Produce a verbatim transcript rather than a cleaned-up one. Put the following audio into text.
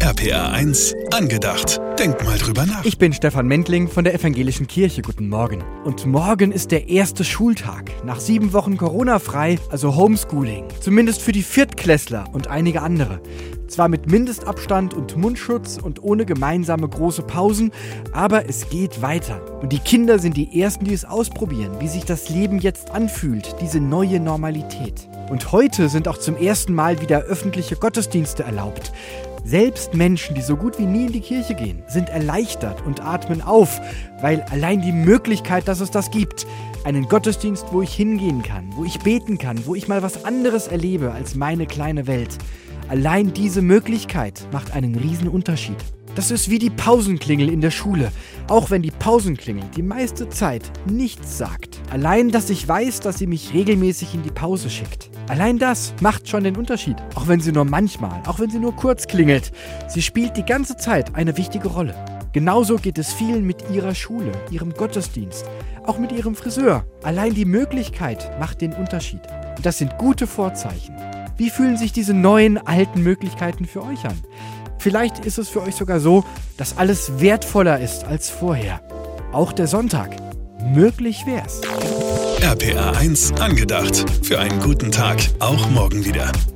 R P R eins angedacht. Denk mal drüber nach. Ich bin Stefan Mendling von der Evangelischen Kirche. Guten Morgen. Und morgen ist der erste Schultag. Nach sieben Wochen Corona-frei, also Homeschooling. Zumindest für die Viertklässler und einige andere. Zwar mit Mindestabstand und Mundschutz und ohne gemeinsame große Pausen, aber es geht weiter. Und die Kinder sind die Ersten, die es ausprobieren, wie sich das Leben jetzt anfühlt, diese neue Normalität. Und heute sind auch zum ersten Mal wieder öffentliche Gottesdienste erlaubt. Selbst Menschen, die so gut wie nie in die Kirche gehen, sind erleichtert und atmen auf, weil allein die Möglichkeit, dass es das gibt, einen Gottesdienst, wo ich hingehen kann, wo ich beten kann, wo ich mal was anderes erlebe als meine kleine Welt, allein diese Möglichkeit macht einen riesen Unterschied. Das ist wie die Pausenklingel in der Schule, auch wenn die Pausenklingel die meiste Zeit nichts sagt. Allein, dass ich weiß, dass sie mich regelmäßig in die Pause schickt. Allein das macht schon den Unterschied, auch wenn sie nur manchmal, auch wenn sie nur kurz klingelt. Sie spielt die ganze Zeit eine wichtige Rolle. Genauso geht es vielen mit ihrer Schule, ihrem Gottesdienst, auch mit ihrem Friseur. Allein die Möglichkeit macht den Unterschied. Und das sind gute Vorzeichen. Wie fühlen sich diese neuen, alten Möglichkeiten für euch an? Vielleicht ist es für euch sogar so, dass alles wertvoller ist als vorher. Auch der Sonntag. Möglich wär's. R P R eins angedacht. Für einen guten Tag. Auch morgen wieder.